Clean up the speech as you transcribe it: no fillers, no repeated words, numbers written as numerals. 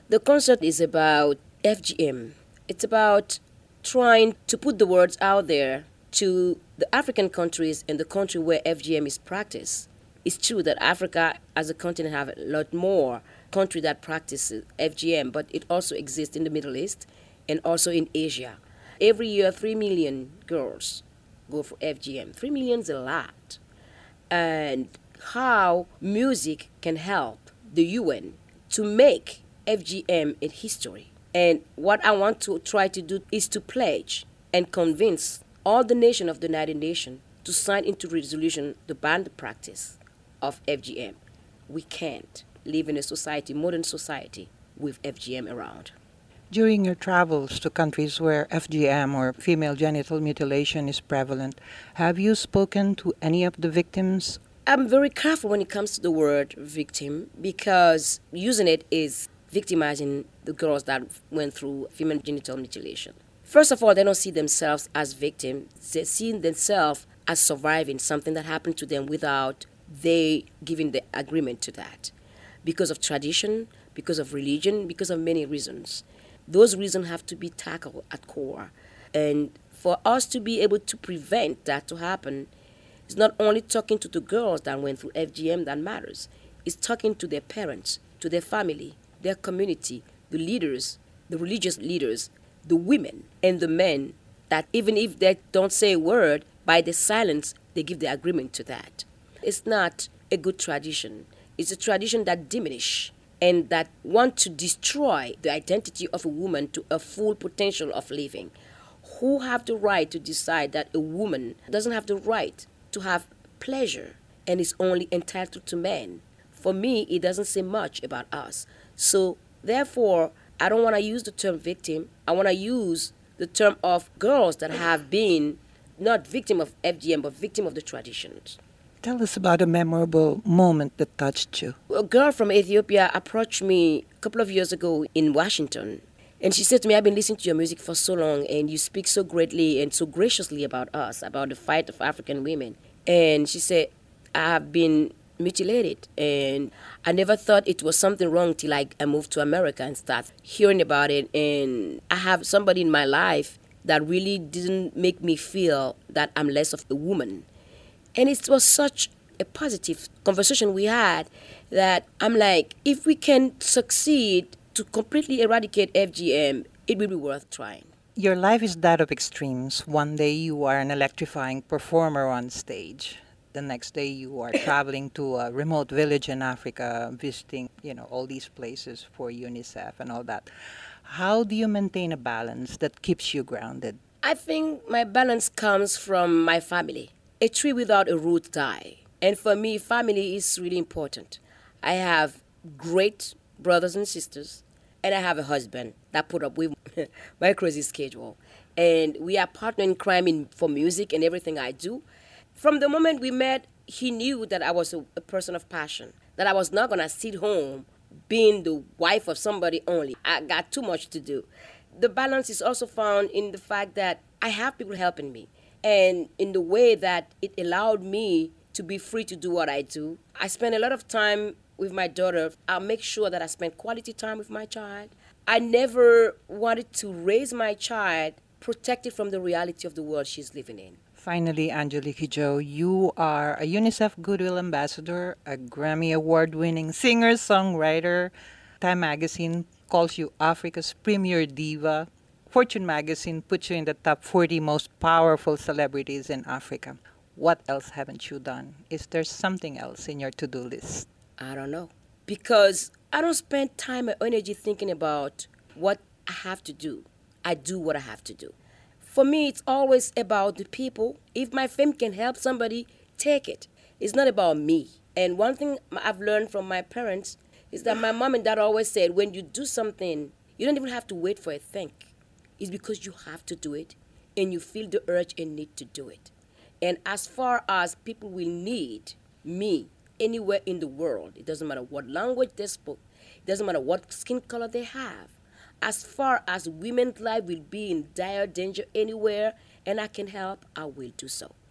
The concert is about FGM. It's about trying to put the words out there to the African countries and the country where FGM is practiced. It's true that Africa as a continent have a lot more country that practices FGM, but it also exists in the Middle East and also in Asia. Every year, 3 million girls go for FGM. 3 million is a lot. And how music can help the UN to make FGM a history. And what I want to try to do is to pledge and convince all the nations of the United Nations to sign into resolution to ban the practice of FGM. We can't live in a society, modern society, with FGM around. During your travels to countries where FGM or female genital mutilation is prevalent, have you spoken to any of the victims? I'm very careful when it comes to the word victim because using it is victimizing the girls that went through female genital mutilation. First of all, they don't see themselves as victims. They see themselves as surviving something that happened to them without they giving the agreement to that. Because of tradition, because of religion, because of many reasons. Those reasons have to be tackled at core. And for us to be able to prevent that to happen, it's not only talking to the girls that went through FGM that matters. It's talking to their parents, to their family, their community, the leaders, the religious leaders, the women and the men that even if they don't say a word, by the silence, they give the agreement to that. It's not a good tradition. It's a tradition that diminishes and that want to destroy the identity of a woman to a full potential of living. Who have the right to decide that a woman doesn't have the right to have pleasure and is only entitled to men? For me, it doesn't say much about us. So, therefore, I don't want to use the term victim. I want to use the term of girls that have been not victim of FGM, but victim of the traditions. Tell us about a memorable moment that touched you. A girl from Ethiopia approached me a couple of years ago in Washington. And she said to me, I've been listening to your music for so long and you speak so greatly and so graciously about us, about the fight of African women. And she said, I have been mutilated and I never thought it was something wrong till I moved to America and start hearing about it. And I have somebody in my life that really didn't make me feel that I'm less of a woman. And it was such a positive conversation we had that I'm like, if we can succeed to completely eradicate FGM, it will be worth trying. Your life is that of extremes. One day you are an electrifying performer on stage. The next day you are traveling to a remote village in Africa, visiting, all these places for UNICEF and all that. How do you maintain a balance that keeps you grounded? I think my balance comes from my family. A tree without a root die. And for me, family is really important. I have great brothers and sisters, and I have a husband that put up with my crazy schedule. And we are partner in crime for music and everything I do. From the moment we met, he knew that I was a person of passion, that I was not going to sit home being the wife of somebody only. I got too much to do. The balance is also found in the fact that I have people helping me. And in the way that it allowed me to be free to do what I do. I spend a lot of time with my daughter. I'll make sure that I spend quality time with my child. I never wanted to raise my child protected from the reality of the world she's living in. Finally, Angelique Kidjo, you are a UNICEF Goodwill Ambassador, a Grammy Award-winning singer-songwriter. Time Magazine calls you Africa's premier diva. Fortune Magazine puts you in the top 40 most powerful celebrities in Africa. What else haven't you done? Is there something else in your to-do list? I don't know. Because I don't spend time and energy thinking about what I have to do. I do what I have to do. For me, it's always about the people. If my fame can help somebody, take it. It's not about me. And one thing I've learned from my parents is that my mom and dad always said, when you do something, you don't even have to wait for a thank. It's because you have to do it and you feel the urge and need to do it. And as far as people will need me anywhere in the world, it doesn't matter what language they spoke, it doesn't matter what skin color they have. As far as women's life will be in dire danger anywhere and I can help, I will do so.